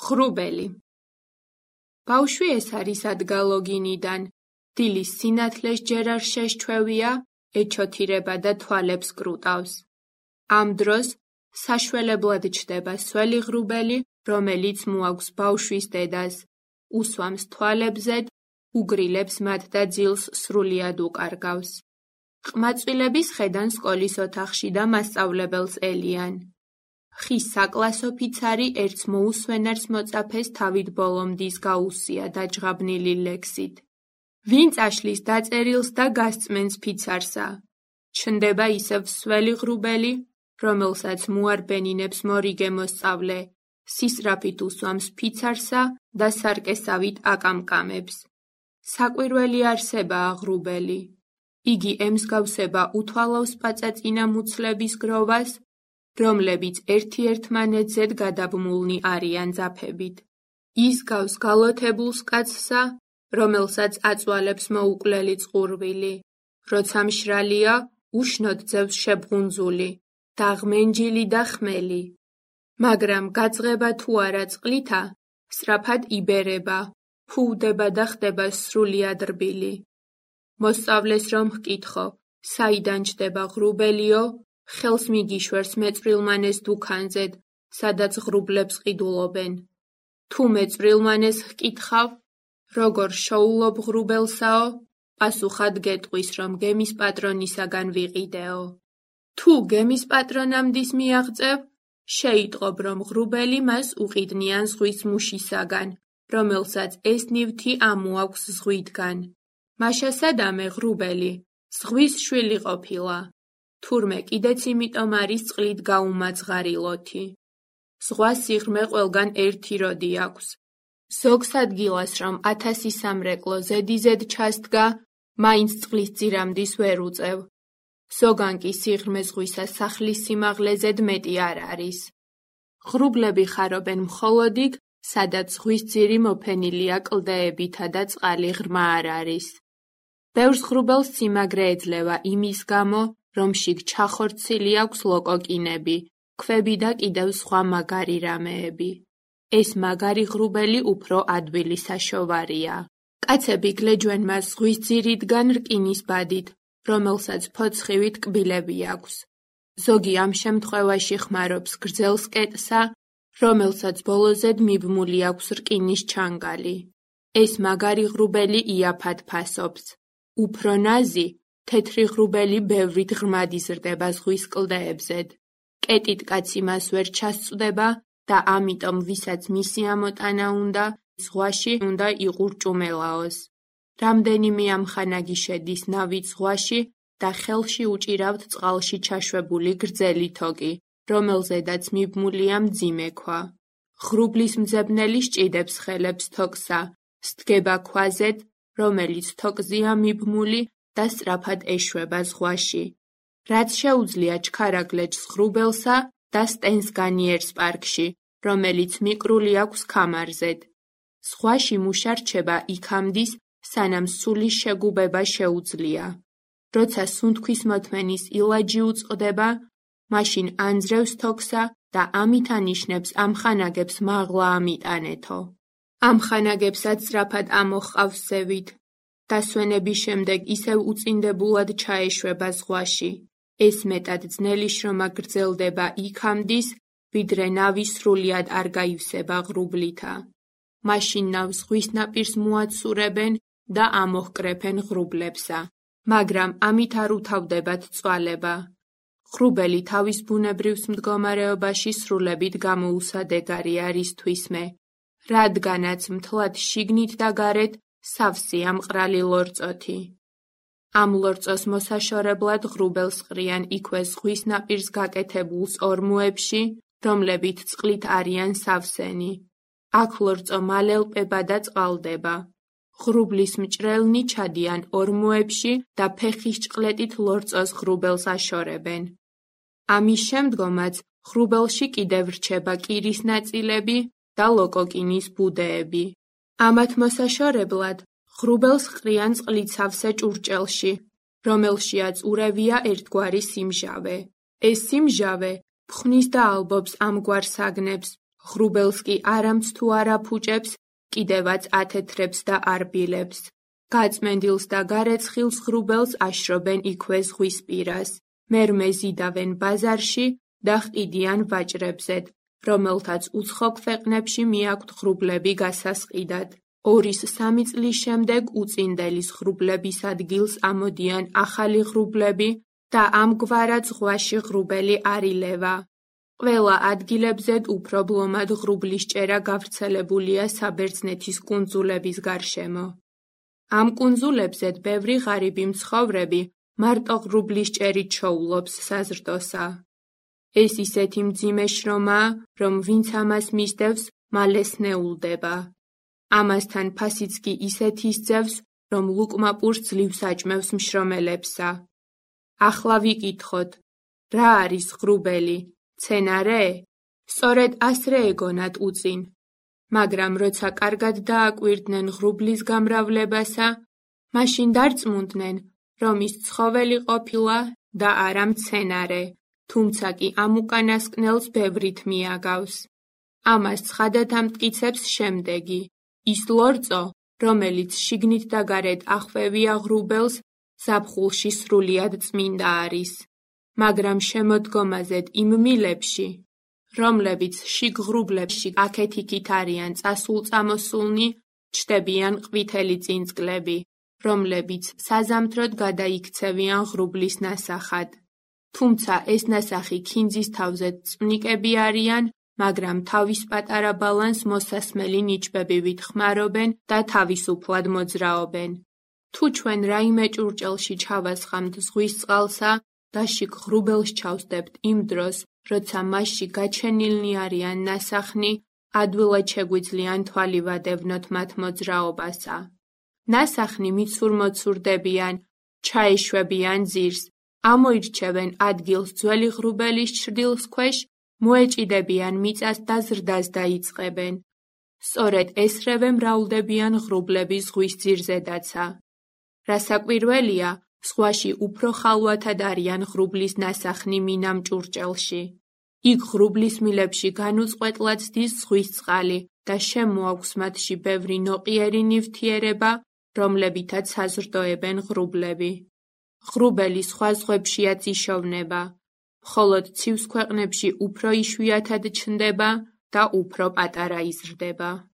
ღრუბელი. ბავშვი ეს არის ადგალოგინიდან, დილის სინათლეს ჯერ არ შესჩვევია, ეჩოთირება და თვალებს კრუტავს. ამ დროს საშველებლად ჩდება სველი ღრუბელი, რომელიც მოაქვს ბავშვის დედას, უსვამს თვალებზედ, უგრილებს მათ და ძილს სრულიად უკარგავს. ყმაწვილების ხედან სკოლის ოთახში და მასწავლებელს ელიან. ხის საკლასო ფიცარი ერთს მოუსვენარს მოწაფეს თავით ბოლომდის გაუსია დაჯღაბნილი ლექსით. ვინ წაშლის დაწერილს და გასწმენს ფიცარსა? ჩნდება ისევ სველი ღრუბელი, რომელსაც მოარბენინებს მორიგე მოსწავლე, სისრაფით უსვამს ფიცარსა და სარკესავით აკამკამებს. საკვირველი არსებაა ღრუბელი. იგი ემსგავსება უთვალავს პაწაწინა მუცლების გროვას, რომლებიც ერთ-ერთმანეთზედ გადაბმულნი არიან ძაფებით. ის გავს გალოთებულს კაცსა, რომელსაც აწვალებს მოუკლელი წყურვილი. როცა მშრალია, უშნოდ ძევს შებრუნძული, დაღმენჯილი და ხმელი. მაგრამ გაძღება თუ არა წყლითა, სწრაფად იბერება, ფუვდება და ხდება სრულიად რბილი. მოსწავლეს რომ ჰკითხო, საიდან ჩდება ღრუბელიო, ხელს მიგიშვერს მეწვრილმანეს დუქანზედ, სადაც ღრუბლებს ყიდულობენ. თუ მეწვრილმანეს ჰკითხავ, როგორ შოულობ ღრუბელსაო, პასუხად გეტყვის, რომ გემის პატრონისაგან ვიყიდეო. თუ გემის პატრონამდის მიაღწევ, შეიტყობ, რომ ღრუბელი მას უყიდნიან ზღვის მუშისაგან, რომელსაც ეს ნივთი ამოაქვს ზღვიდგან. მაშა სადამე ღრუბელი, ზღვის შვილი ყოფილა. თურმე კიდეც იმიტომ არის წყლით გაუმაძღარილოთი. ზღვა სიღრმე ყველგან ერთი როდი აქვს. ზოგს ადგილას რომ 1000 სამრეკლო ზედიზედ ჩასდგა, მაინც წყლის ძირამდის ვერ უწევ. ზოგან კი სიღრმე ზღვისა სახლის სიმაღლეზედ მეტი არ არის. ღრუბლები ხარობენ მხოლოდ იქ, სადაც ზღვის ძირი მოფენილია კლდეებითა და წყალი ღრმა არ არის. ბევრს ღრუბელს სიმაგრე ეძლევა იმის გამო, რომ შიგ ჩახორციელი აქვს ლოკოკინები, ქვები და კიდევ სხვა მაგარი რამეები. ეს მაგარი ღრუბელი უფრო ადვილი საშოვარია. კაცები გლეჯვენ მას ზღვის ძირიდან რკინის ბადით, რომელსაც ფოცხივით კბილები აქვს. ზოგი ამ შემთხვევაში ხმარობს გრძელ სკეტსა, რომელსაც ბოლოზედ მიბმული აქვს რკინის ჩანგალი. ეს მაგარი ღრუბელი იაფად ფასობს. უფრო ნაზი, თეთრი ღრუბელი ბევრით ღრმად იზრდება ზღვის კლდეებზედ. კეტით კაცი მას ვერ ჩასწვდება და ამიტომ ვისაც მისი ამოტანა უნდა, ზღვაში უნდა იყურჭუმელაოს. რამდენიმე ამხანაგი შედის ნავით ზღვაში და ხელში უჭირავთ წყალში ჩაშვებული გრძელი თოკი, რომელზედაც მიბმულია მძიმე ქვა. ღრუბლის მძებნელი სჭიდებს ხელებს თოკსა, სდგება ქვაზედ, რომელიც თოკზეა მიბმული და სწრაფად ეშვება ზღვაში. რაც შეუძლია ჩქარაგლეჯს ღრუბელსა და სტენს განიერს პარკში, რომელიც მიკრული აქვს ქამარზედ. ზღვაში მუშა რჩება იქამდის, სანამ სულის შეგუბება შეუძლია. როცა სუნთქვის მოთმენის ილაჯი უწყდება, მაშინ ანძრევს თოქსა და ამით ანიშნებს ამხანაგებს მაღლა ამიტანეთო. ამხანაგებსაც სწრაფად ამოჰყავს ზევით. დასვენების შემდეგ ისევ უწინდებულად ჩაეშვება ზღვაში. ეს მეტად ძნელი შრომა გრძელდება იქამდის, ვიდრე ნავი სრულიად არ გაივსება ღრუბლითა. მაშინ ნავს ზღვის ნაპირს მოაცურებენ და ამოჰკრეფენ ღრუბლებსა, მაგრამ ამით არ უთავდებათ წვალება. ღრუბელი თავის ბუნებრივ მდგომარეობაში სრულებით გამოუსადეგარი არის თვისმე, რადგანაც მთლად შიგნით და გარეთ სავსეა მყრალი ლორწოთი. ამ ლორწოს მოსაშორებლად ღრუბელს ყრიან იქვე ზღვის ნაპირს გაკეთებულ ორმოებში, რომლებიც წყლით არიან სავსენი. აქ ლორწო მალელპება და წყალდება. ღრუბლის მჭრელნი ჩადიან ორმოებში და ფეხის ჭყლეტით ლორწოს ღრუბელს აშორებენ. ამის შემდგომაც ღრუბელში კიდევ რჩება კირის ნაწილები და ლოკოკინის ბუდეები. ამათ მოსაშორებლად ღრუბელს ყრიან წყლით სავსე ჭურჭელში, რომელშიაც ურევია ერთგვარი სიმჟავე. ეს სიმჟავე ფხნის და ალბობს ამგვარ საგნებს, ღრუბელს კი არამც თუ არ აფუჭებს, კიდევაც ათეთრებს და არბილებს. გაწმენდილს და გარეცხილს ღრუბელს აშრობენ იქვე ზღვის პირას, მერმე ზიდავენ ბაზარში და ყიდიან ვაჭრებზედ, რომელთაც უცხო ქვეყნებში მიაქვთ ღრუბლები გასასყიდად. 2-3 წლის შემდეგ უწინდელის ღრუბლების ადგილს ამოდიან ახალი ღრუბლები და ამგვარად ზღვაში ღრუბელი არ ილევა. ყველა ადგილებზედ უფრო ბლომად ღრუბლის ჭერა გავრცელებულია საბერძნეთის კუნძულების გარშემო. ამ კუნძულებზედ ბევრი ღარიბი მცხოვრები მარტო ღრუბლის ჭერით ჩოულობს საზრდოსა. ეს ისეთი მძიმე შრომაა, რომ ვინც ამას მისდევს, მალე სნეულდება. ამასთან ფასიც კი ისეთ ისძევს, რომ ლუკმაპურს ძლივს აჭმევს მშრომელებსა. ახლა ვიკითხოთ, რა არის ღრუბელი? მცენარე? სწორედ ასრე ეგონათ უწინ. მაგრამ როცა კარგად დააკვირდნენ ღრუბლის გამრავლებასა, მაშინ დარწმუნდნენ, რომ ის ცხოველი ყოფილა და არა მცენარე, თუმცა კი ამ უკანასკნელს ბევრით მიაგავს. ამას ცხადად ამტკიცებს შემდეგი. ის ლორწო, რომელიც შიგნით და გარეთ ახვევია ღრუბელს, ზაფხულში სრულიად წმინდა არის, მაგრამ შემოდგომაზედ იმ მილებში, რომლებიც შიგ ღრუბლებში აქეთ-იქით არიან წასულ-წამოსულნი, ჩდებიან ყვითელი წინწკლები, რომლებიც საზამთროდ გადაიქცევიან ღრუბლის ნასახად. თუმცა ეს ნასახი ქინძის თავზე წვნიკები არიან, მაგრამ თავის პატარა ბალანს მოსასმელი ნიჭბებივით ხმარობენ და თავისუფლად მოძრაობენ. თუ ჩვენ რაიმე ჭურჭელში ჩავასხამთ ზღვის წყალსა და შიგ ღრუბელს ჩავსდებთ იმ დროს, როცა მასში გაჩენილნი არიან ნასახნი, ადვილად შეგვიძლიან თვალი ვადევნოთ მათ მოძრაობასა. ნასახნი მიცურ-მოცურდებიან, ჩაეშვებიან ძირს, ამოირჩევენ ადგილს ძველი ღრუბელის ჩრდილს ქვეშ, მოეჭიდებიან მიწას და ზრდას დაიწყებენ. სწორედ ესრევე მრავლდებიან ღრუბლები ზღვის ძირზედაცა. რასაკვირველია, ზღვაში უფრო ხალვათად არიან ღრუბლის ნასახნი მინამ ჭურჭელში. იქ ღრუბლის მილებში განუწყვეტლად ზდის ზღვის წყალი და შემოაქვს მათში ბევრი ნოყიერი ნივთიერება, რომლებითაც საზრდოებენ ღრუბლები. ღრუბელი სხვა ზღვებშიაც იშოვნება, მხოლოდ ცივს ქვეყნებში უფრო იშვიათად ჩნდება და უფრო პატარა იზრდება.